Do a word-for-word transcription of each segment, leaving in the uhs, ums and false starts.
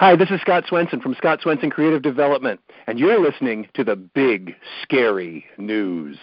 Hi, this is Scott Swenson from Scott Swenson Creative Development, and you're listening to the Big Scary News.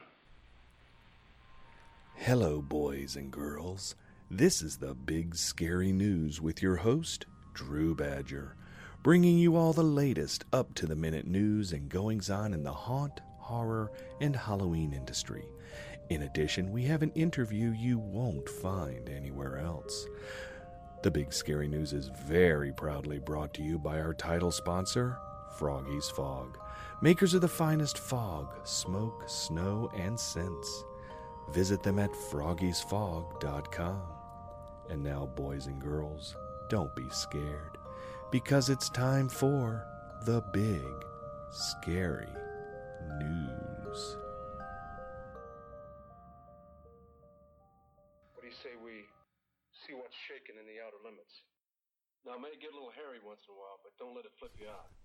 Hello, boys and girls. This is the Big Scary News with your host, Drew Badger, bringing you all the latest up-to-the-minute news and goings-on in the haunt, horror, and Halloween industry. In addition, we have an interview you won't find anywhere else. The Big Scary News is very proudly brought to you by our title sponsor, Froggy's Fog, makers of the finest fog, smoke, snow, and scents. Visit them at froggies fog dot com. And now, boys and girls, don't be scared, because it's time for the Big Scary News. What do you say we see what's shaking in the outer limits? Now, it may get a little hairy once in a while, but don't let it flip you out.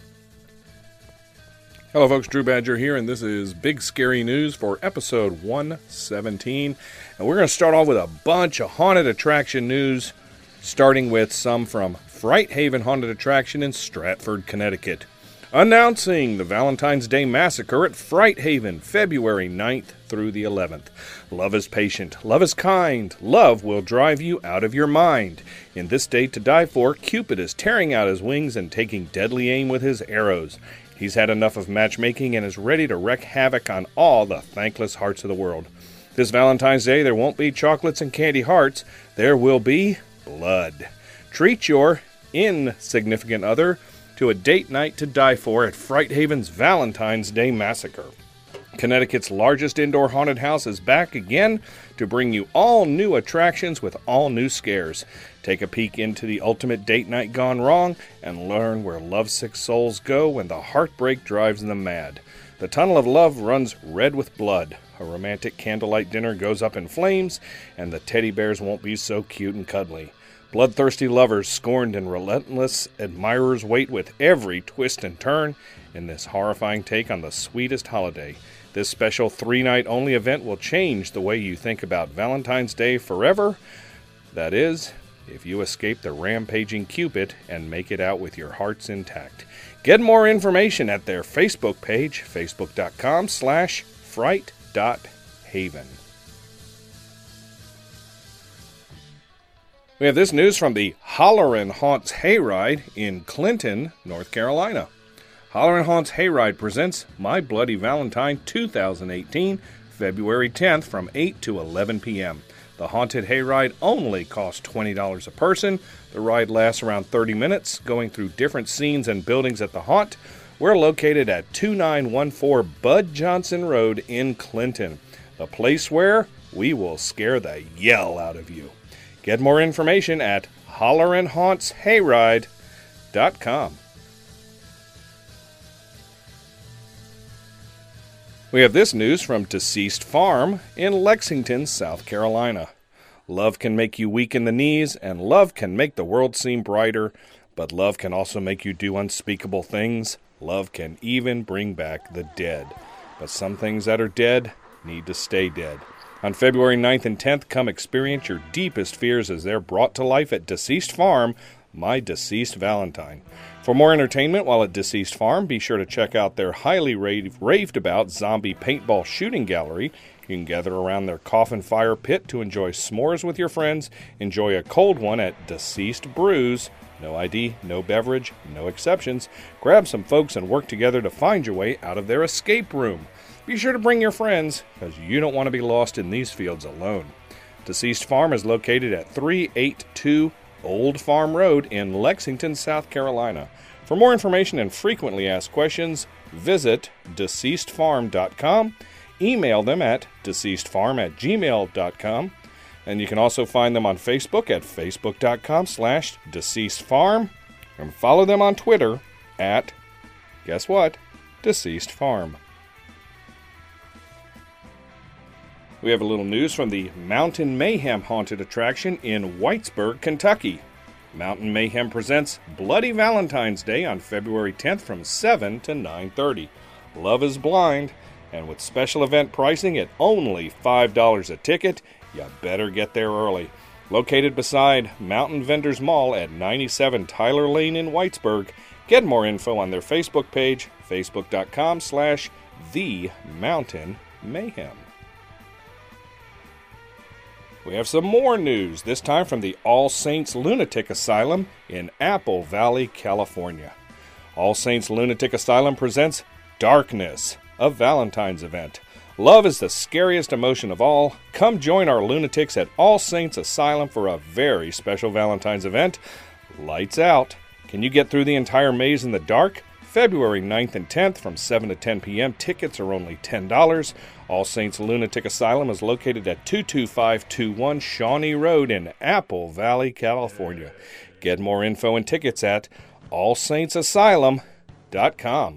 Hello folks, Drew Badger here, and this is Big Scary News for episode one seventeen. And we're going to start off with a bunch of haunted attraction news, starting with some from Fright Haven Haunted Attraction in Stratford, Connecticut. Announcing the Valentine's Day Massacre at Fright Haven, February ninth through the eleventh. Love is patient, love is kind, love will drive you out of your mind. In this day to die for, Cupid is tearing out his wings and taking deadly aim with his arrows. He's had enough of matchmaking and is ready to wreak havoc on all the thankless hearts of the world. This Valentine's Day, there won't be chocolates and candy hearts. There will be blood. Treat your insignificant other to a date night to die for at Fright Haven's Valentine's Day Massacre. Connecticut's largest indoor haunted house is back again to bring you all new attractions with all new scares. Take a peek into the ultimate date night gone wrong and learn where lovesick souls go when the heartbreak drives them mad. The tunnel of love runs red with blood. A romantic candlelight dinner goes up in flames, and the teddy bears won't be so cute and cuddly. Bloodthirsty lovers, scorned and relentless admirers wait with every twist and turn in this horrifying take on the sweetest holiday. This special three-night-only event will change the way you think about Valentine's Day forever. That is, if you escape the rampaging Cupid and make it out with your hearts intact. Get more information at their Facebook page, facebook.com slash fright.haven. We have this news from the Hollerin' Haunts Hayride in Clinton, North Carolina. Hollerin' Haunts Hayride presents My Bloody Valentine two thousand eighteen, February tenth from eight to eleven p.m. The Haunted Hayride only costs twenty dollars a person. The ride lasts around thirty minutes, going through different scenes and buildings at the haunt. We're located at two nine one four Bud Johnson Road in Clinton, the place where we will scare the yell out of you. Get more information at hollerin haunts hayride dot com. We have this news from Deceased Farm in Lexington, South Carolina. Love can make you weak in the knees, and love can make the world seem brighter, but love can also make you do unspeakable things. Love can even bring back the dead. But some things that are dead need to stay dead. On February ninth and tenth, come experience your deepest fears as they're brought to life at Deceased Farm, My Deceased Valentine. For more entertainment while at Deceased Farm, be sure to check out their highly rave, raved about zombie paintball shooting gallery. You can gather around their coffin fire pit to enjoy s'mores with your friends, enjoy a cold one at Deceased Brews. No I D, no beverage, no exceptions. Grab some folks and work together to find your way out of their escape room. Be sure to bring your friends, because you don't want to be lost in these fields alone. Deceased Farm is located at three eighty-two Old Farm Road in Lexington, South Carolina. For more information and frequently asked questions, visit deceased farm dot com, email them at deceased farm at gmail dot com, and you can also find them on Facebook at facebook.com slash deceasedfarm, and follow them on Twitter at, guess what, Deceased Farm. We have a little news from the Mountain Mayhem Haunted Attraction in Whitesburg, Kentucky. Mountain Mayhem presents Bloody Valentine's Day on February tenth from seven to nine thirty. Love is blind, and with special event pricing at only five dollars a ticket, you better get there early. located beside Mountain Vendors Mall at ninety-seven Tyler Lane in Whitesburg. Get more info on their Facebook page, facebook.com slash The Mountain Mayhem. We have some more news, this time from the All Saints Lunatic Asylum in Apple Valley, California. All Saints Lunatic Asylum presents Darkness, a Valentine's event. Love is the scariest emotion of all. Come join our lunatics at All Saints Asylum for a very special Valentine's event. Lights out. Can you get through the entire maze in the dark? February ninth and tenth from seven to ten p.m. Tickets are only ten dollars. All Saints Lunatic Asylum is located at two two five two one Shawnee Road in Apple Valley, California. Get more info and tickets at all saints asylum dot com.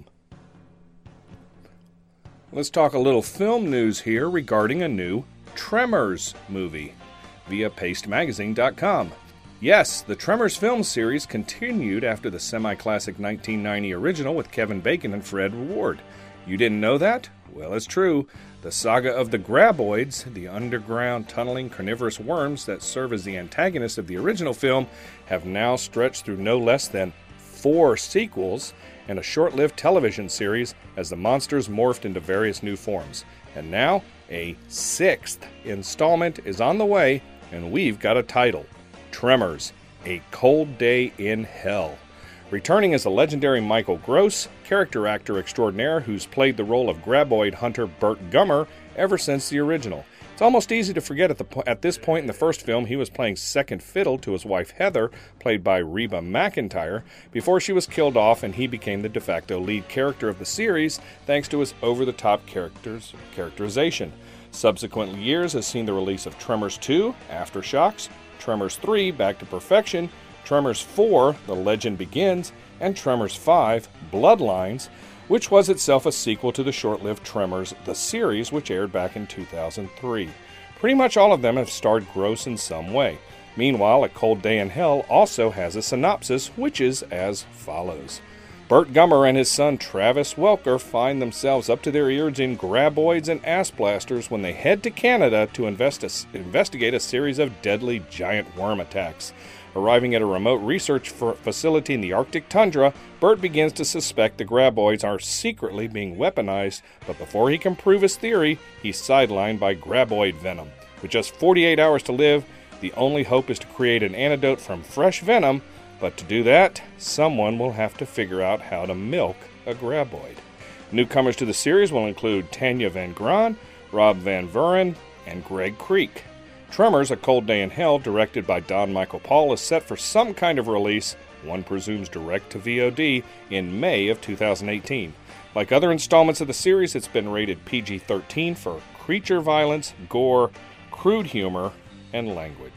Let's talk a little film news here regarding a new Tremors movie via paste magazine dot com. Yes, the Tremors film series continued after the semi-classic nineteen ninety original with Kevin Bacon and Fred Ward. You didn't know that? Well, it's true. The saga of the Graboids, the underground tunneling carnivorous worms that serve as the antagonists of the original film, have now stretched through no less than four sequels and a short-lived television series as the monsters morphed into various new forms. And now, a sixth installment is on the way, and we've got a title. Tremors, A Cold Day in Hell. Returning as the legendary Michael Gross, character actor extraordinaire who's played the role of Graboid hunter Burt Gummer ever since the original. It's almost easy to forget at, the po- at this point in the first film he was playing second fiddle to his wife Heather, played by Reba McEntire, before she was killed off and he became the de facto lead character of the series thanks to his over-the-top characters characterization. Subsequent years has seen the release of Tremors two, Aftershocks, Tremors three, Back to Perfection, Tremors four, The Legend Begins, and Tremors five, Bloodlines, which was itself a sequel to the short-lived Tremors, the series, which aired back in two thousand three. Pretty much all of them have starred Gross in some way. Meanwhile, A Cold Day in Hell also has a synopsis, which is as follows. Burt Gummer and his son Travis Welker find themselves up to their ears in graboids and ass blasters when they head to Canada to invest a, investigate a series of deadly giant worm attacks. Arriving at a remote research facility in the Arctic tundra, Burt begins to suspect the graboids are secretly being weaponized, but before he can prove his theory, he's sidelined by graboid venom. With just forty-eight hours to live, the only hope is to create an antidote from fresh venom, but to do that, someone will have to figure out how to milk a graboid. Newcomers to the series will include Tanya Van Gran, Rob Van Vuren, and Greg Creek. Tremors, A Cold Day in Hell, directed by Don Michael Paul, is set for some kind of release, one presumes direct to V O D, in May of two thousand eighteen. Like other installments of the series, it's been rated P G thirteen for creature violence, gore, crude humor, and language.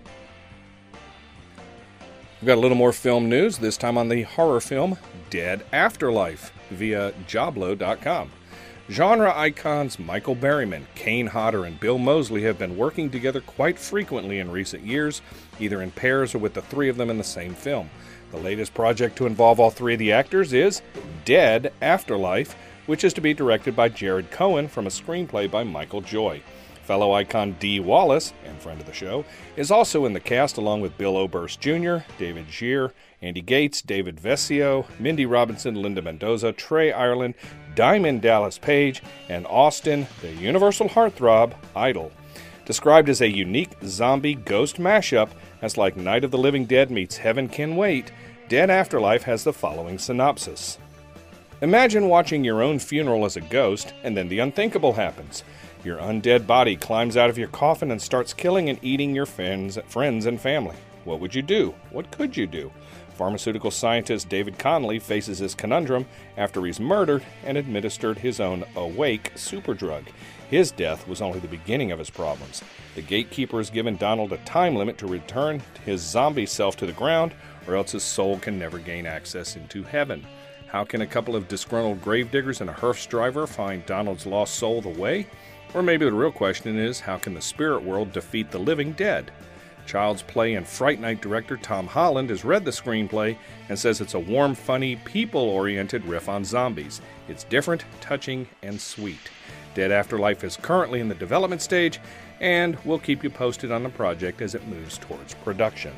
We've got a little more film news, this time on the horror film Dead Afterlife via joblo dot com. Genre icons Michael Berryman, Kane Hodder, and Bill Moseley have been working together quite frequently in recent years, either in pairs or with the three of them in the same film. The latest project to involve all three of the actors is Dead Afterlife, which is to be directed by Jared Cohen from a screenplay by Michael Joy. Fellow icon Dee Wallace, and friend of the show, is also in the cast along with Bill Oberst Junior, David Gier, Andy Gates, David Vescio, Mindy Robinson, Linda Mendoza, Trey Ireland, Diamond Dallas Page, and Austin, the Universal Heartthrob, Idol. Described as a unique zombie ghost mashup, as like Night of the Living Dead meets Heaven Can Wait, Dead Afterlife has the following synopsis. Imagine watching your own funeral as a ghost, and then the unthinkable happens. Your undead body climbs out of your coffin and starts killing and eating your friends, friends and family. What would you do? What could you do? Pharmaceutical scientist David Connolly faces this conundrum after he's murdered and administered his own Awake superdrug. His death was only the beginning of his problems. The gatekeeper has given Donald a time limit to return his zombie self to the ground, or else his soul can never gain access into heaven. How can a couple of disgruntled gravediggers and a hearse driver find Donald's lost soul the way? Or maybe the real question is, how can the spirit world defeat the living dead? Child's Play and Fright Night director Tom Holland has read the screenplay and says it's a warm, funny, people-oriented riff on zombies. It's different, touching, and sweet. Dead Afterlife is currently in the development stage, and we'll keep you posted on the project as it moves towards production.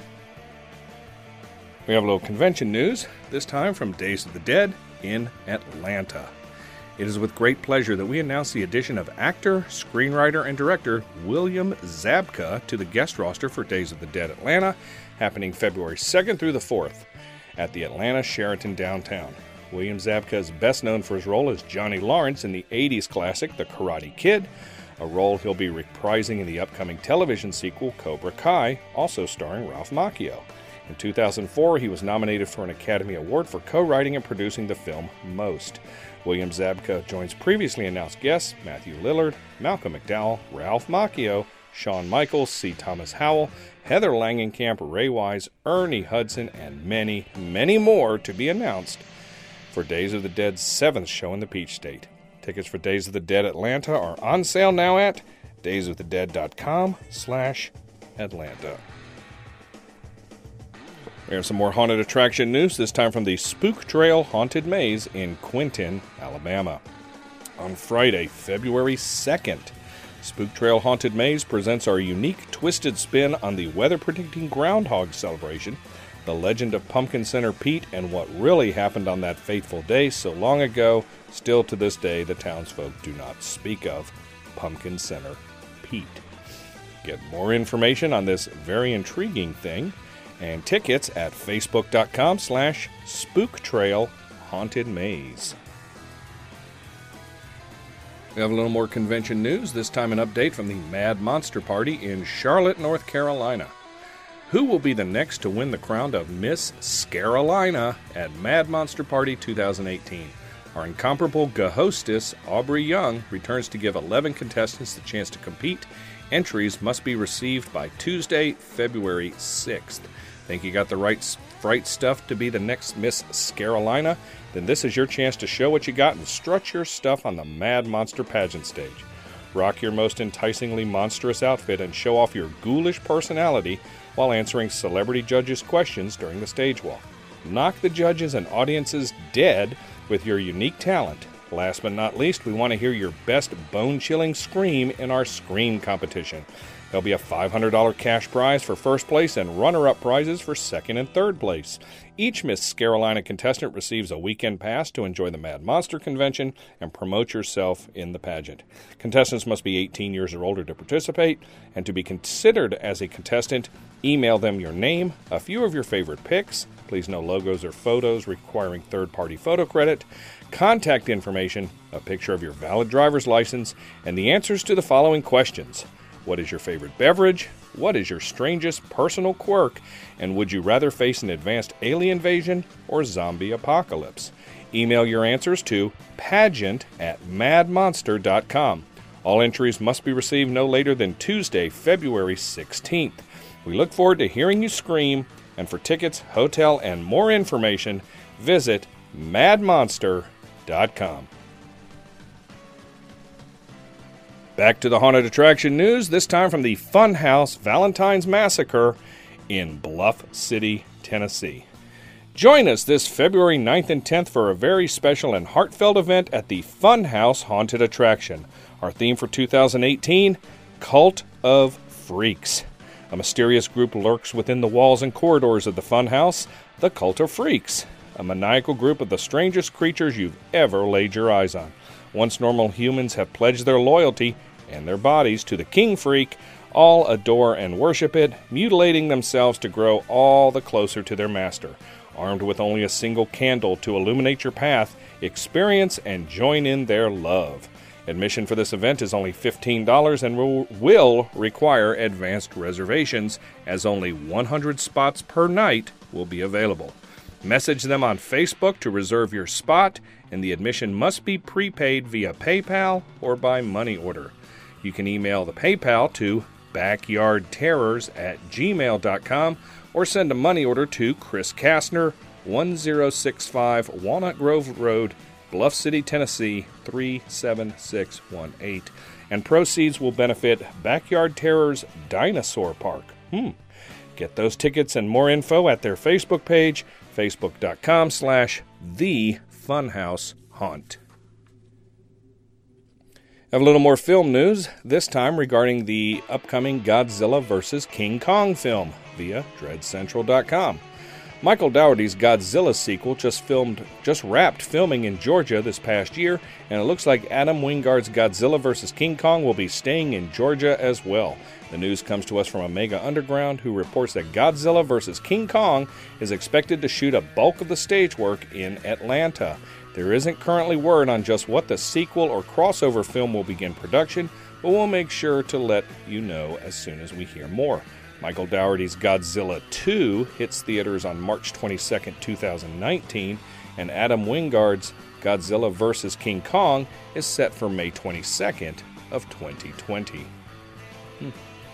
We have a little convention news, this time from Days of the Dead in Atlanta. It is with great pleasure that we announce the addition of actor, screenwriter, and director William Zabka to the guest roster for Days of the Dead Atlanta, happening February second through the fourth at the Atlanta Sheraton downtown. William Zabka is best known for his role as Johnny Lawrence in the eighties classic The Karate Kid, a role he'll be reprising in the upcoming television sequel Cobra Kai, also starring Ralph Macchio. In two thousand four, he was nominated for an Academy Award for co-writing and producing the film Most. William Zabka joins previously announced guests Matthew Lillard, Malcolm McDowell, Ralph Macchio, Shawn Michaels, C. Thomas Howell, Heather Langenkamp, Ray Wise, Ernie Hudson, and many, many more to be announced for Days of the Dead's seventh show in the Peach State. Tickets for Days of the Dead Atlanta are on sale now at daysofthedead.com slash Atlanta. There's some more haunted attraction news, this time from the Spook Trail Haunted Maze in Quinton, Alabama. On Friday, February second, Spook Trail Haunted Maze presents our unique twisted spin on the weather-predicting groundhog celebration, the legend of Pumpkin Center Pete, and what really happened on that fateful day so long ago. Still to this day, the townsfolk do not speak of Pumpkin Center Pete. Get more information on this very intriguing thing and tickets at facebook.com slash spooktrail haunted maze. We have a little more convention news, this time an update from the Mad Monster Party in Charlotte, North Carolina. Who will be the next to win the crown of Miss Scarolina at Mad Monster Party two thousand eighteen? Our incomparable hostess, Aubrey Young, returns to give eleven contestants the chance to compete. Entries must be received by Tuesday, February sixth. Think you got the right fright stuff to be the next Miss Scarolina? Then this is your chance to show what you got and strut your stuff on the Mad Monster pageant stage. Rock your most enticingly monstrous outfit and show off your ghoulish personality while answering celebrity judges' questions during the stage walk. Knock the judges and audiences dead with your unique talent. Last but not least, we want to hear your best bone-chilling scream in our Scream competition. There'll be a five hundred dollars cash prize for first place and runner-up prizes for second and third place. Each Miss Scarolina contestant receives a weekend pass to enjoy the Mad Monster Convention and promote yourself in the pageant. Contestants must be eighteen years or older to participate, and to be considered as a contestant, email them your name, a few of your favorite pics, please no logos or photos requiring third-party photo credit, contact information, a picture of your valid driver's license, and the answers to the following questions. What is your favorite beverage? What is your strangest personal quirk? And would you rather face an advanced alien invasion or zombie apocalypse? Email your answers to pageant at madmonster dot com. All entries must be received no later than Tuesday, February sixteenth. We look forward to hearing you scream, and for tickets, hotel, and more information, visit mad monster dot com. Back to the haunted attraction news, this time from the Funhouse Valentine's Massacre in Bluff City, Tennessee. Join us this February ninth and tenth for a very special and heartfelt event at the Funhouse Haunted Attraction. Our theme for two thousand eighteen, Cult of Freaks. A mysterious group lurks within the walls and corridors of the Funhouse, the Cult of Freaks, a maniacal group of the strangest creatures you've ever laid your eyes on. Once normal humans have pledged their loyalty and their bodies to the King Freak, all adore and worship it, mutilating themselves to grow all the closer to their master. Armed with only a single candle to illuminate your path, experience and join in their love. Admission for this event is only fifteen dollars and will, will require advanced reservations, as only one hundred spots per night will be available. Message them on Facebook to reserve your spot, and the admission must be prepaid via PayPal or by money order. You can email the PayPal to backyardterrors at gmail dot com or send a money order to Chris Kastner, one oh six five Walnut Grove Road, Bluff City, Tennessee, three seven six one eight. And proceeds will benefit Backyard Terrors Dinosaur Park. Hmm. Get those tickets and more info at their Facebook page, facebook.com slash the Funhouse Haunt. Have a little more film news, this time regarding the upcoming Godzilla versus. King Kong film via Dread Central dot com. Michael Dougherty's Godzilla sequel just filmed, just wrapped filming in Georgia this past year, and it looks like Adam Wingard's Godzilla versus. King Kong will be staying in Georgia as well. The news comes to us from Omega Underground, who reports that Godzilla versus. King Kong is expected to shoot a bulk of the stage work in Atlanta. There isn't currently word on just what the sequel or crossover film will begin production, but we'll make sure to let you know as soon as we hear more. Michael Dougherty's Godzilla two hits theaters on March twenty-second, two thousand nineteen, and Adam Wingard's Godzilla versus. King Kong is set for May twenty-second of twenty twenty. Hmm.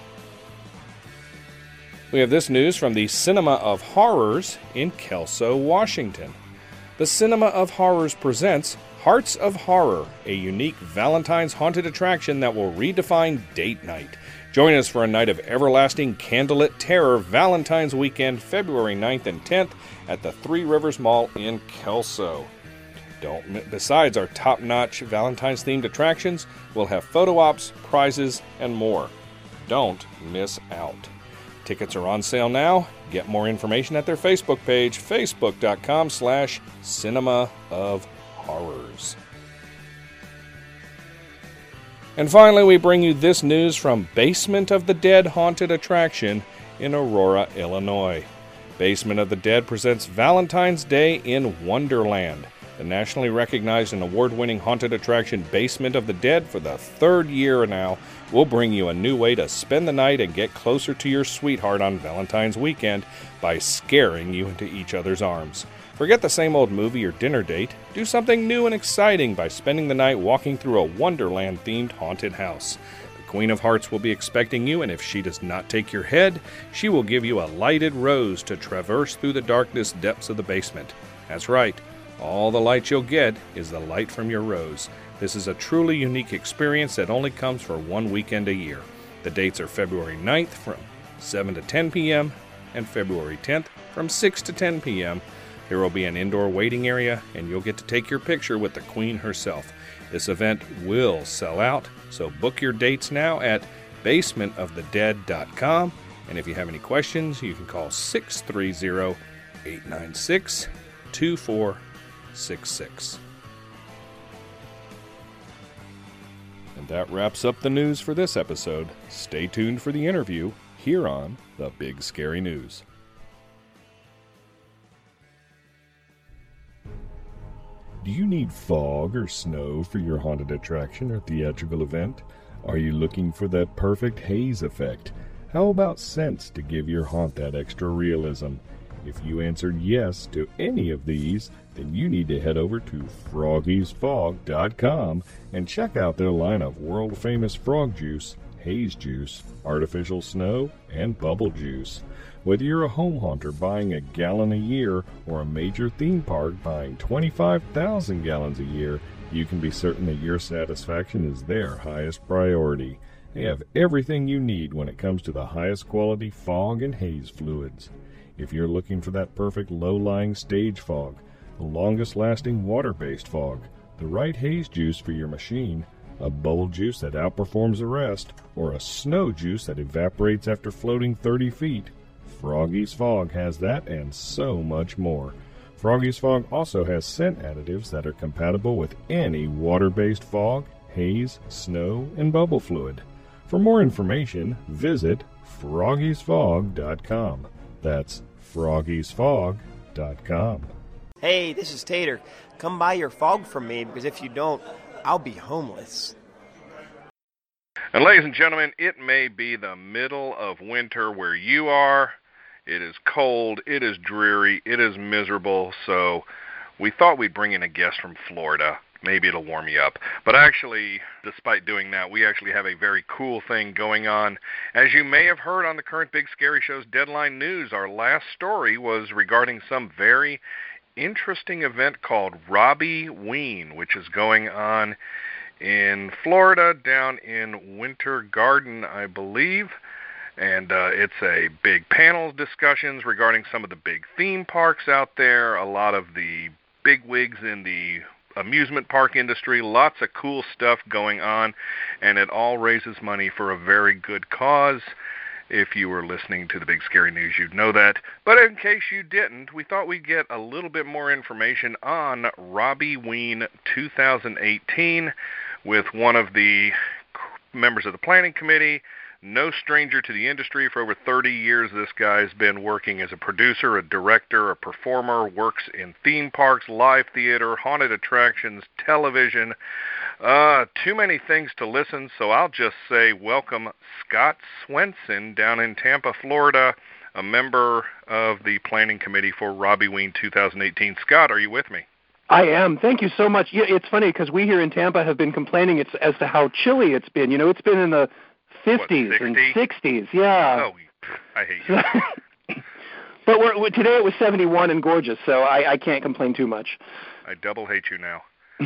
We have this news from the Cinema of Horrors in Kelso, Washington. The Cinema of Horrors presents Hearts of Horror, a unique Valentine's haunted attraction that will redefine date night. Join us for a night of everlasting candlelit terror Valentine's weekend, February ninth and tenth at the Three Rivers Mall in Kelso. Don't, besides our top-notch Valentine's-themed attractions, we'll have photo ops, prizes, and more. Don't miss out. Tickets are on sale now. Get more information at their Facebook page, facebook.com slash Cinema of Horrors. And finally, we bring you this news from Basement of the Dead Haunted Attraction in Aurora, Illinois. Basement of the Dead presents Valentine's Day in Wonderland. The nationally recognized and award-winning haunted attraction Basement of the Dead, for the third year now, will bring you a new way to spend the night and get closer to your sweetheart on Valentine's weekend by scaring you into each other's arms. Forget the same old movie or dinner date. Do something new and exciting by spending the night walking through a Wonderland-themed haunted house. The Queen of Hearts will be expecting you, and if she does not take your head, she will give you a lighted rose to traverse through the darkness depths of the basement. That's right. All the light you'll get is the light from your rose. This is a truly unique experience that only comes for one weekend a year. The dates are February ninth from seven to ten p.m. and February tenth from six to ten p.m. There will be an indoor waiting area, and you'll get to take your picture with the Queen herself. This event will sell out, so book your dates now at basement of the dead dot com. And if you have any questions, you can call six three zero, eight nine six, two four six six. And that wraps up the news for this episode. Stay tuned for the interview here on The Big Scary News. Do you need fog or snow for your haunted attraction or theatrical event? Are you looking for that perfect haze effect? How about scents to give your haunt that extra realism? If you answered yes to any of these, then you need to head over to froggies fog dot com and check out their line of world-famous frog juice, haze juice, artificial snow, and bubble juice. Whether you're a home haunter buying a gallon a year or a major theme park buying twenty-five thousand gallons a year, you can be certain that your satisfaction is their highest priority. They have everything you need when it comes to the highest quality fog and haze fluids. If you're looking for that perfect low-lying stage fog, the longest-lasting water-based fog, the right haze juice for your machine, a bubble juice that outperforms the rest, or a snow juice that evaporates after floating thirty feet, Froggy's Fog has that and so much more. Froggy's Fog also has scent additives that are compatible with any water-based fog, haze, snow, and bubble fluid. For more information, visit froggies fog dot com. That's froggies fog dot com. Hey, this is Tater. Come buy your fog from me, because if you don't, I'll be homeless. And ladies and gentlemen, it may be the middle of winter where you are. It is cold, it is dreary, it is miserable, so we thought we'd bring in a guest from Florida. Maybe it'll warm you up. But actually, despite doing that, we actually have a very cool thing going on. As you may have heard on the current Big Scary Show's Deadline News, our last story was regarding some very interesting event called Robbie Ween, which is going on in Florida, down in Winter Garden, I believe. And uh, it's a big panel discussions regarding some of the big theme parks out there, a lot of the big wigs in the amusement park industry, lots of cool stuff going on, and it all raises money for a very good cause. If you were listening to the Big Scary News, you'd know that. But in case you didn't, we thought we'd get a little bit more information on Robbie Ween two thousand eighteen with one of the members of the planning committee. No stranger to the industry. For over thirty years, this guy's been working as a producer, a director, a performer, works in theme parks, live theater, haunted attractions, television. Uh, too many things to listen, so I'll just say welcome Scott Swenson down in Tampa, Florida, a member of the planning committee for Robbie Ween two thousand eighteen. Scott, are you with me? I am. Thank you so much. Yeah, it's funny because we here in Tampa have been complaining it's, as to how chilly it's been. You know, it's been in the fifties what, and sixties. Yeah. Oh, I hate you. But we're, we're, today it was seventy-one and gorgeous, so I, I can't complain too much. I double hate you now.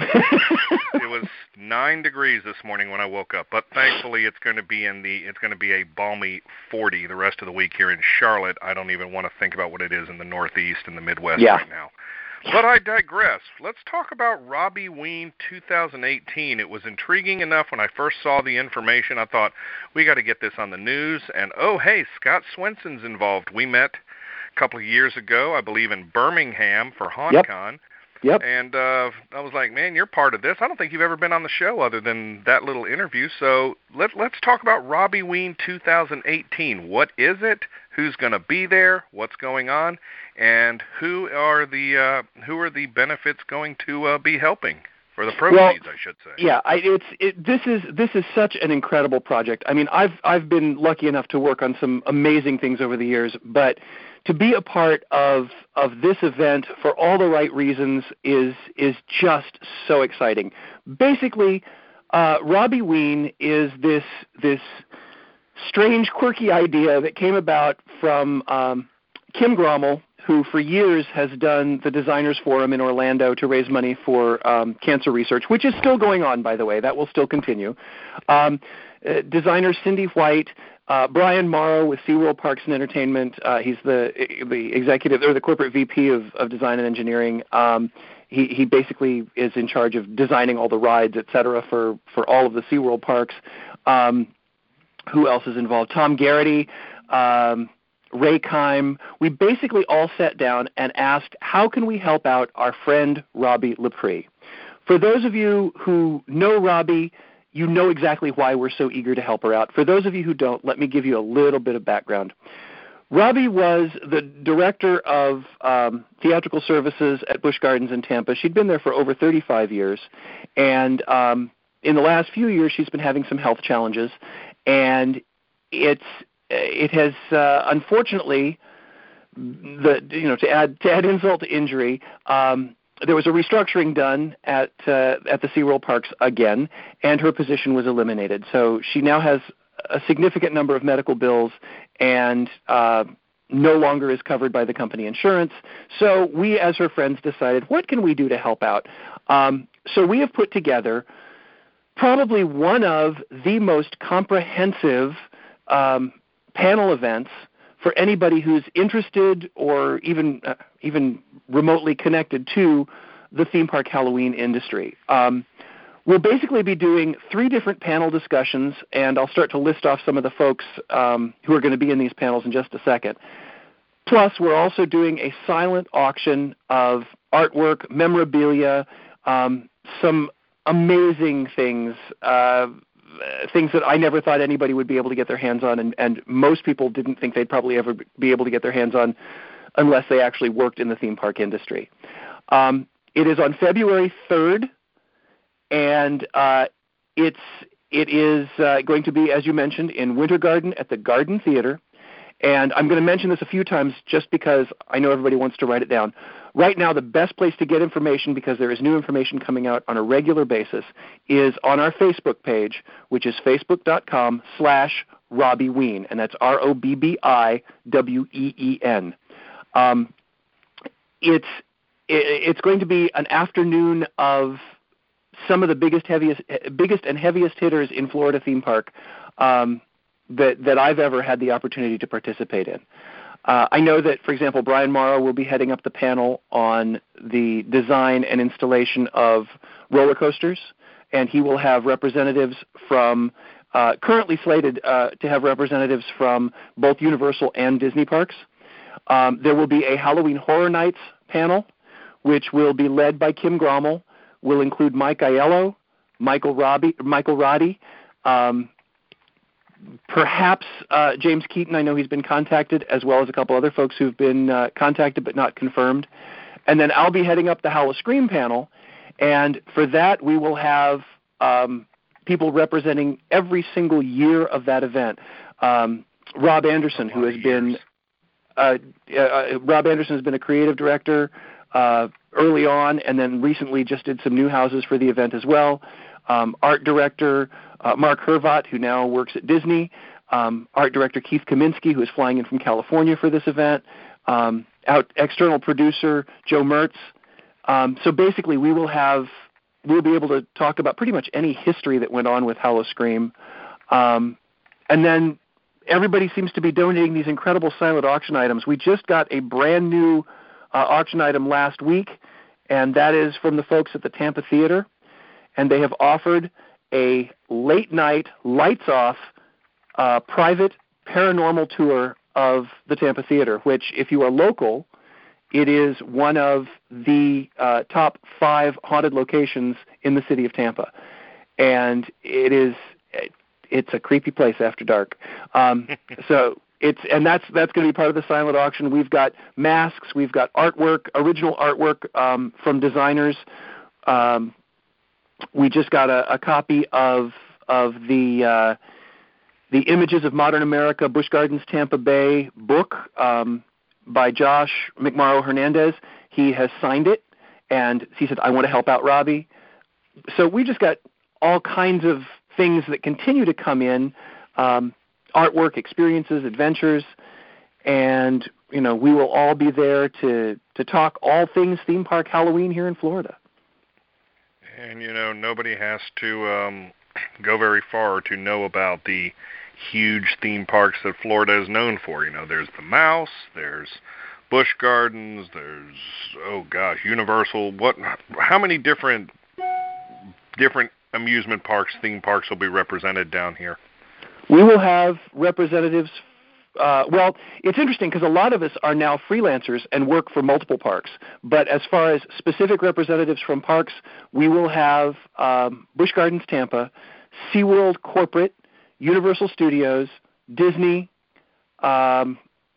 It was nine degrees this morning when I woke up, but thankfully it's going to be in the it's going to be a balmy forty the rest of the week here in Charlotte. I don't even want to think about what it is in the Northeast and the Midwest yeah. right now. But I digress. Let's talk about Robbie Ween two thousand eighteen. It was intriguing enough when I first saw the information. I thought, we got to get this on the news. And, oh, hey, Scott Swenson's involved. We met a couple of years ago, I believe, in Birmingham for HauntCon. Yep. Yep. And uh, I was like, man, you're part of this. I don't think you've ever been on the show other than that little interview. So let, let's talk about Robbie Ween two thousand eighteen. What is it? Who's going to be there? What's going on? And who are the uh, who are the benefits going to uh, be helping for the proceeds? Well, I should say. Yeah, I, it's it, this is this is such an incredible project. I mean, I've I've been lucky enough to work on some amazing things over the years, but to be a part of of this event for all the right reasons is is just so exciting. Basically, uh, Robbie Ween is this this strange, quirky idea that came about from um, Kim Grommel, who for years has done the Designers Forum in Orlando to raise money for um, cancer research, which is still going on, by the way. That will still continue. Um, uh, designer Cindy White, uh, Brian Morrow with SeaWorld Parks and Entertainment. Uh, he's the the executive or the corporate V P of, of design and engineering. Um, he, he basically is in charge of designing all the rides, et cetera, for, for all of the SeaWorld parks. Um, who else is involved? Tom Garrity, um, Ray Kime. We basically all sat down and asked, how can we help out our friend Robbie Lepre? For those of you who know Robbie, you know exactly why we're so eager to help her out. For those of you who don't, let me give you a little bit of background. Robbie was the director of um, theatrical services at Busch Gardens in Tampa. She'd been there for over thirty-five years, and um, in the last few years she's been having some health challenges, and it's it has uh, unfortunately, the you know to add to add insult to injury, um, there was a restructuring done at uh, at the SeaWorld parks again, and her position was eliminated. So she now has a significant number of medical bills and uh, no longer is covered by the company insurance. So we, as her friends, decided, what can we do to help out? Um, so we have put together probably one of the most comprehensive um, panel events for anybody who's interested or even uh, even remotely connected to the theme park Halloween industry. Um, we'll basically be doing three different panel discussions, and I'll start to list off some of the folks um, who are going to be in these panels in just a second. Plus, we're also doing a silent auction of artwork, memorabilia, um, some amazing things, uh, things that I never thought anybody would be able to get their hands on, and, and most people didn't think they'd probably ever be able to get their hands on unless they actually worked in the theme park industry. Um, it is on February third, and uh, it's it is uh, going to be, as you mentioned, in Winter Garden at the Garden Theater. And I'm going to mention this a few times just because I know everybody wants to write it down. Right now, the best place to get information, because there is new information coming out on a regular basis, is on our Facebook page, which is facebook.com slash Robbie Ween, and that's R O B B I W E E N. Um, it's it's going to be an afternoon of some of the biggest, heaviest, biggest and heaviest hitters in Florida theme park um, that that I've ever had the opportunity to participate in. Uh, I know that, for example, Brian Morrow will be heading up the panel on the design and installation of roller coasters, and he will have representatives from, uh, currently slated uh, to have representatives from both Universal and Disney parks. Um, there will be a Halloween Horror Nights panel, which will be led by Kim Grommel, will include Mike Aiello, Michael, Robbie, Michael Roddy, um, perhaps uh, James Keaton. I know he's been contacted, as well as a couple other folks who've been uh, contacted but not confirmed. And then I'll be heading up the Howl-O-Scream panel, and for that we will have um, people representing every single year of that event. Um, Rob Anderson, who has been uh, uh, Rob Anderson has been a creative director uh, early on, and then recently just did some new houses for the event as well. Um, art director uh, Mark Hervot, who now works at Disney. Um, art director Keith Kaminsky, who is flying in from California for this event. Um, out external producer Joe Mertz. Um, so basically, we will have we'll be able to talk about pretty much any history that went on with Howl-O-Scream, um, and then everybody seems to be donating these incredible silent auction items. We just got a brand new uh, auction item last week, and that is from the folks at the Tampa Theater, and they have offered a late night, lights off, uh, private paranormal tour of the Tampa Theater, which, if you are local, it is one of the uh, top five haunted locations in the city of Tampa. And it is, it's a creepy place after dark. Um, so it's, and that's, that's going to be part of the silent auction. We've got masks, we've got artwork, original artwork um, from designers. Um, we just got a, a copy of, of the, uh, the Images of Modern America, Busch Gardens, Tampa Bay book um, by Josh McMorrow Hernandez. He has signed it, and he said, I want to help out Robbie. So we just got all kinds of things that continue to come in, um, artwork, experiences, adventures, and you know we will all be there to, to talk all things theme park Halloween here in Florida. And, you know, nobody has to um, go very far to know about the huge theme parks that Florida is known for. You know, there's the Mouse, there's Busch Gardens, there's, oh gosh, Universal. What? How many different different amusement parks, theme parks will be represented down here? We will have representatives. Uh, well, it's interesting because a lot of us are now freelancers and work for multiple parks. But as far as specific representatives from parks, we will have um, Busch Gardens Tampa, SeaWorld Corporate, Universal Studios, Disney, um,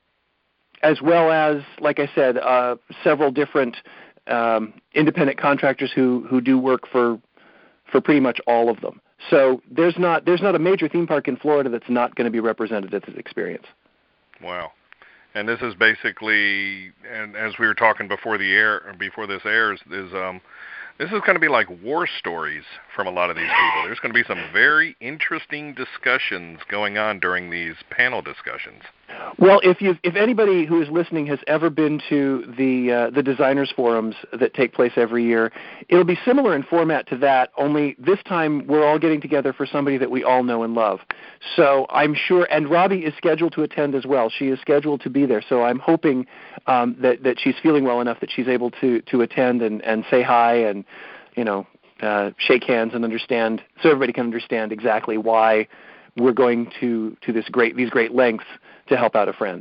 as well as, like I said, uh, several different um, independent contractors who, who do work for for pretty much all of them. So there's not there's not a major theme park in Florida that's not going to be represented at this experience. Wow. And this is basically, and as we were talking before the air, before this airs, is um, this is going to be like war stories from a lot of these people. There's going to be some very interesting discussions going on during these panel discussions. Well, if you if anybody who is listening has ever been to the uh, the designers forums that take place every year, it'll be similar in format to that, only this time we're all getting together for somebody that we all know and love. So I'm sure, and Robbie is scheduled to attend as well. She is scheduled to be there, so I'm hoping um, that, that she's feeling well enough that she's able to, to attend and, and say hi and, you know, uh, shake hands and understand, so everybody can understand exactly why we're going to, to this great these great lengths to help out a friend.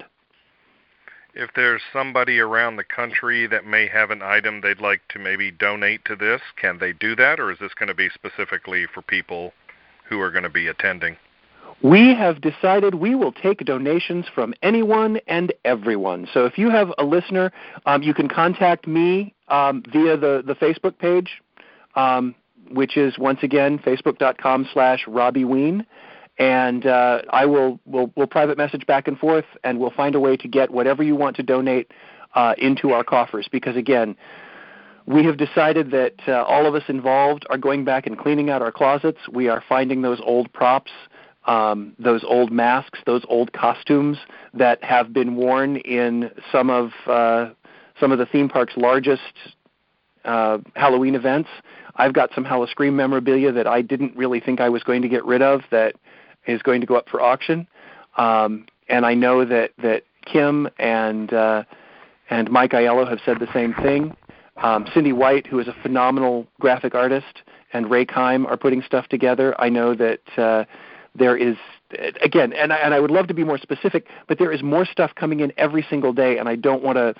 If there's somebody around the country that may have an item they'd like to maybe donate to this, can they do that, or is this going to be specifically for people who are going to be attending? We have decided we will take donations from anyone and everyone. So if you have a listener, um, you can contact me um, via the, the Facebook page, um, which is, once again, facebook.com slash Robbie Ween. And uh, I will will will private message back and forth, and we'll find a way to get whatever you want to donate uh, into our coffers. Because, again, we have decided that uh, all of us involved are going back and cleaning out our closets. We are finding those old props, um, those old masks, those old costumes that have been worn in some of uh, some of the theme park's largest uh, Halloween events. I've got some Howl-O-Scream memorabilia that I didn't really think I was going to get rid of that is going to go up for auction. Um, and I know that, that Kim and uh, and Mike Aiello have said the same thing. Um, Cindy White, who is a phenomenal graphic artist, and Ray Keim are putting stuff together. I know that uh, there is, again, and I, and I would love to be more specific, but there is more stuff coming in every single day, and I don't want to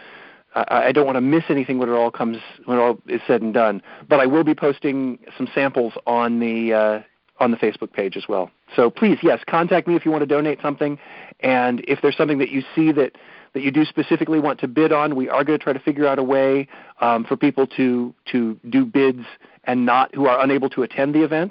I don't want to miss anything when it all comes when it all is said and done. But I will be posting some samples on the uh, on the Facebook page as well. So please, yes, contact me if you want to donate something, and if there's something that you see that, that you do specifically want to bid on, we are going to try to figure out a way um, for people to to do bids and not who are unable to attend the event.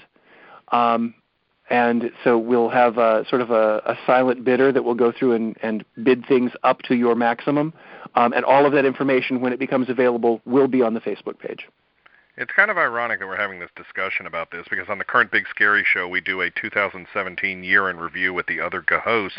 Um, and so we'll have a, sort of a, a silent bidder that will go through and, and bid things up to your maximum. Um, and all of that information, when it becomes available, will be on the Facebook page. It's kind of ironic that we're having this discussion about this, because on the current Big Scary Show, we do a two thousand seventeen year in review with the other hosts,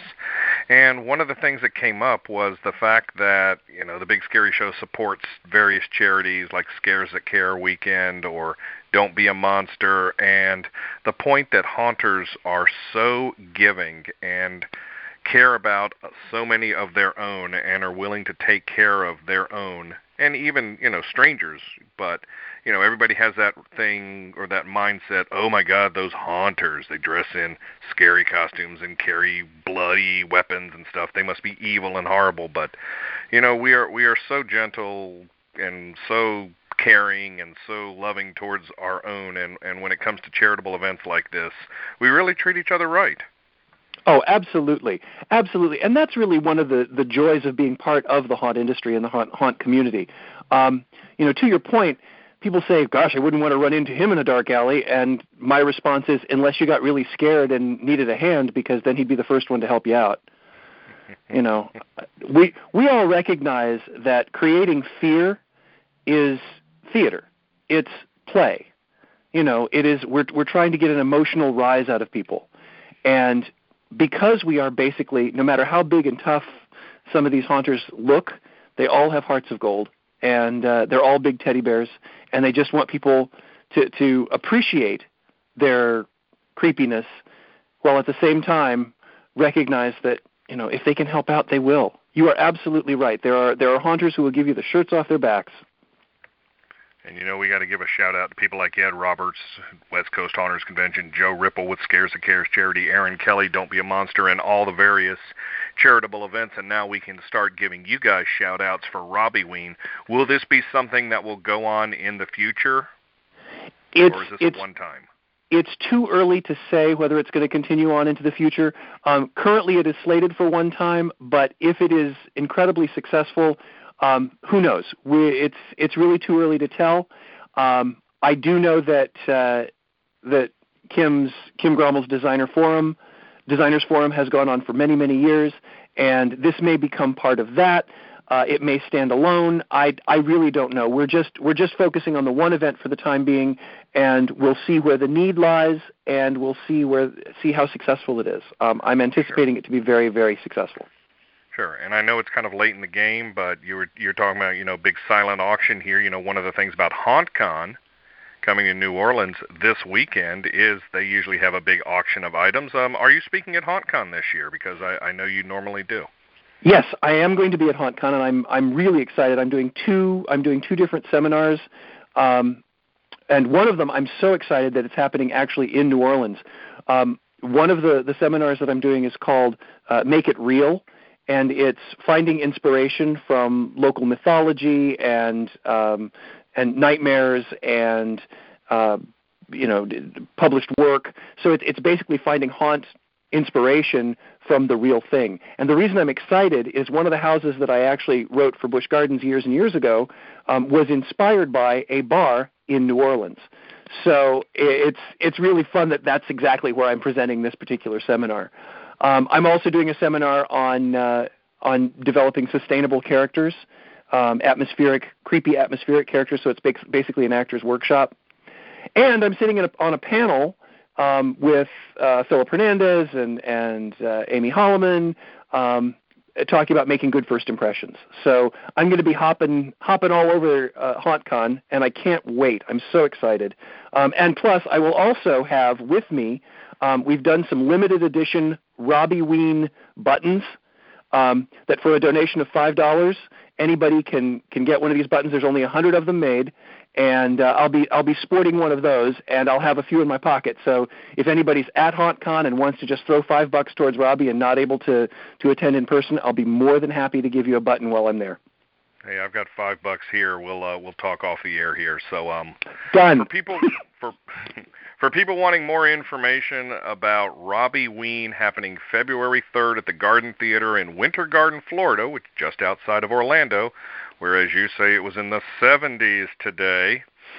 and one of the things that came up was the fact that, you know, the Big Scary Show supports various charities like Scares That Care Weekend or Don't Be a Monster, and the point that haunters are so giving and care about so many of their own and are willing to take care of their own, and even, you know, strangers, but, you know, everybody has that thing or that mindset, oh my God, those haunters, they dress in scary costumes and carry bloody weapons and stuff, they must be evil and horrible. But, you know, we are we are so gentle and so caring and so loving towards our own, and, and when it comes to charitable events like this, we really treat each other right. Oh, absolutely. Absolutely. And that's really one of the, the joys of being part of the haunt industry and the haunt, haunt community. Um, you know, to your point, people say, gosh, I wouldn't want to run into him in a dark alley. And my response is, unless you got really scared and needed a hand, because then he'd be the first one to help you out. You know, we we all recognize that creating fear is theater. It's play. You know, it is, we're we're trying to get an emotional rise out of people. And because we are basically, no matter how big and tough some of these haunters look, they all have hearts of gold, and uh, they're all big teddy bears, and they just want people to, to appreciate their creepiness, while at the same time recognize that, you know, if they can help out, they will. You are absolutely right. There are there are haunters who will give you the shirts off their backs. And, you know, we got to give a shout-out to people like Ed Roberts, West Coast Haunters Convention, Joe Ripple with Scares That Cares Charity, Aaron Kelly, Don't Be a Monster, and all the various charitable events. And now we can start giving you guys shout-outs for Robbie-ween. Will this be something that will go on in the future, it's, or is this it's, a one-time? It's too early to say whether it's going to continue on into the future. Um, currently it is slated for one time, but if it is incredibly successful, Um, who knows? We, it's it's really too early to tell. Um, I do know that uh, that Kim's Kim Grommel's Designer Forum, Designers Forum has gone on for many many years, and this may become part of that. Uh, it may stand alone. I I really don't know. We're just we're just focusing on the one event for the time being, and we'll see where the need lies, and we'll see where see how successful it is. Um, I'm anticipating Sure. it to be very very successful. Sure, and I know it's kind of late in the game, but you were you're talking about, you know, big silent auction here. You know, one of the things about HauntCon coming in New Orleans this weekend is they usually have a big auction of items. Um, are you speaking at HauntCon this year? Because I, I know you normally do. Yes, I am going to be at HauntCon, and I'm I'm really excited. I'm doing two I'm doing two different seminars, um, and one of them I'm so excited that it's happening actually in New Orleans. Um, one of the, the seminars that I'm doing is called uh, Make It Real. And it's finding inspiration from local mythology and um, and nightmares and uh, you know published work. So it's it's basically finding haunt inspiration from the real thing. And the reason I'm excited is one of the houses that I actually wrote for Busch Gardens years and years ago um, was inspired by a bar in New Orleans. So it's it's really fun that that's exactly where I'm presenting this particular seminar. Um, I'm also doing a seminar on uh, on developing sustainable characters, um, atmospheric, creepy atmospheric characters, so it's basically an actor's workshop. And I'm sitting in a, on a panel um, with uh, Philip Hernandez and, and uh, Amy Holloman um, talking about making good first impressions. So I'm going to be hopping hopping all over uh, HauntCon, and I can't wait. I'm so excited. Um, and plus, I will also have with me, um, we've done some limited edition Robbie-ween buttons um, that for a donation of five dollars, anybody can, can get one of these buttons. There's only one hundred of them made, and uh, I'll be I'll be sporting one of those, and I'll have a few in my pocket. So if anybody's at HauntCon and wants to just throw five bucks towards Robbie and not able to, to attend in person, I'll be more than happy to give you a button while I'm there. Hey, I've got five bucks here. We'll uh, we'll talk off the air here. So um, done. For people for for people wanting more information about Robbie Ween happening February third at the Garden Theater in Winter Garden, Florida, which is just outside of Orlando, where, as you say, it was in the seventies today.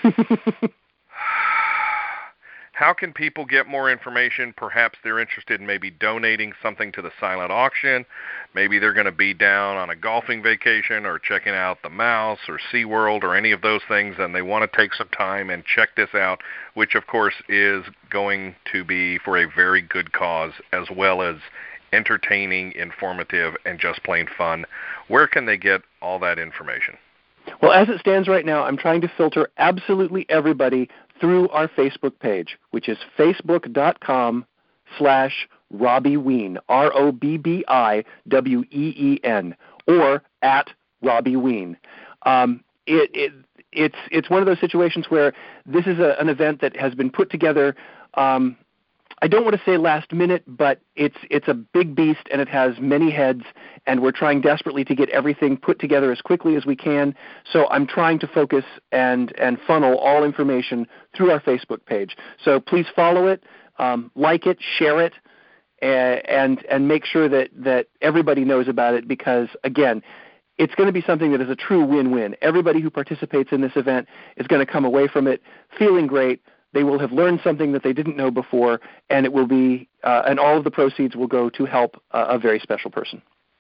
How can people get more information? Perhaps they're interested in maybe donating something to the silent auction. Maybe they're going to be down on a golfing vacation or checking out the Mouse or SeaWorld or any of those things, and they want to take some time and check this out, which, of course, is going to be for a very good cause, as well as entertaining, informative, and just plain fun. Where can they get all that information? Well, as it stands right now, I'm trying to filter absolutely everybody through our Facebook page, which is facebook.com slash Robbie Ween, R O B B I W E E N, or at Robbie Ween. Um, it, it, it's, it's one of those situations where this is a, an event that has been put together, um, I don't want to say last minute, but it's it's a big beast and it has many heads, and we're trying desperately to get everything put together as quickly as we can. So I'm trying to focus and, and funnel all information through our Facebook page. So please follow it, um, like it, share it, and, and and make sure that, that everybody knows about it, because, again, it's going to be something that is a true win-win. Everybody who participates in this event is going to come away from it feeling great. They will have learned something that they didn't know before, and it will be, uh, and all of the proceeds will go to help uh, a very special person.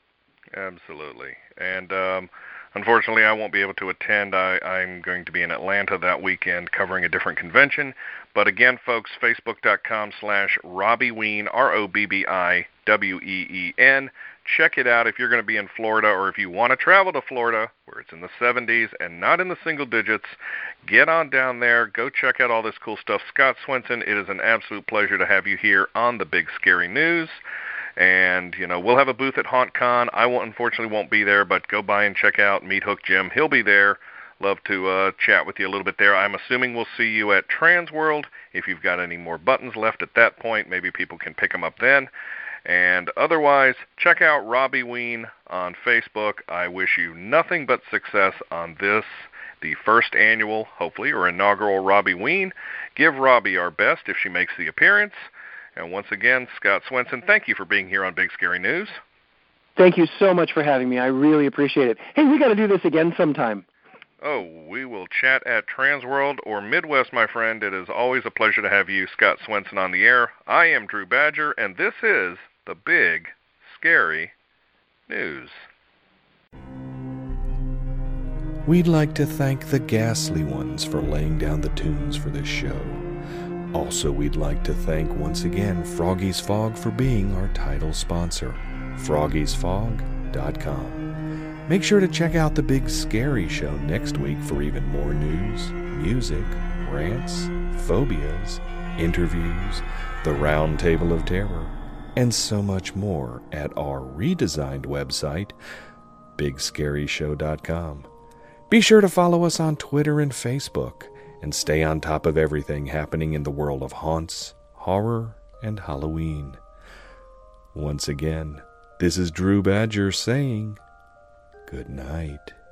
Absolutely. And um, unfortunately, I won't be able to attend. I, I'm going to be in Atlanta that weekend covering a different convention. But again, folks, facebook.com slash Robbie Ween, R O B B I W E E N. Check it out if you're going to be in Florida, or if you want to travel to Florida, where it's in the seventies and not in the single digits. Get on down there. Go check out all this cool stuff. Scott Swenson, it is an absolute pleasure to have you here on the Big Scary News. And, you know, we'll have a booth at HauntCon. I won't, unfortunately won't be there, but go by and check out Meat Hook Jim. He'll be there. Love to uh, chat with you a little bit there. I'm assuming we'll see you at Transworld. If you've got any more buttons left at that point, maybe people can pick them up then. And otherwise, check out Robbie Ween on Facebook. I wish you nothing but success on this, the first annual, hopefully, or inaugural Robbie Ween. Give Robbie our best if she makes the appearance. And once again, Scott Swenson, thank you for being here on Big Scary News. Thank you so much for having me. I really appreciate it. Hey, we got to do this again sometime. Oh, we will chat at Transworld or Midwest, my friend. It is always a pleasure to have you, Scott Swenson, on the air. I am Drew Badger, and this is the Big Scary News. We'd like to thank the Ghastly Ones for laying down the tunes for this show. Also, we'd like to thank once again Froggy's Fog for being our title sponsor, froggies fog dot com. Make sure to check out the Big Scary Show next week for even more news, music, rants, phobias, interviews, the Round Table of Terror, and so much more at our redesigned website, big scary show dot com. Be sure to follow us on Twitter and Facebook, and stay on top of everything happening in the world of haunts, horror, and Halloween. Once again, this is Drew Badger saying good night.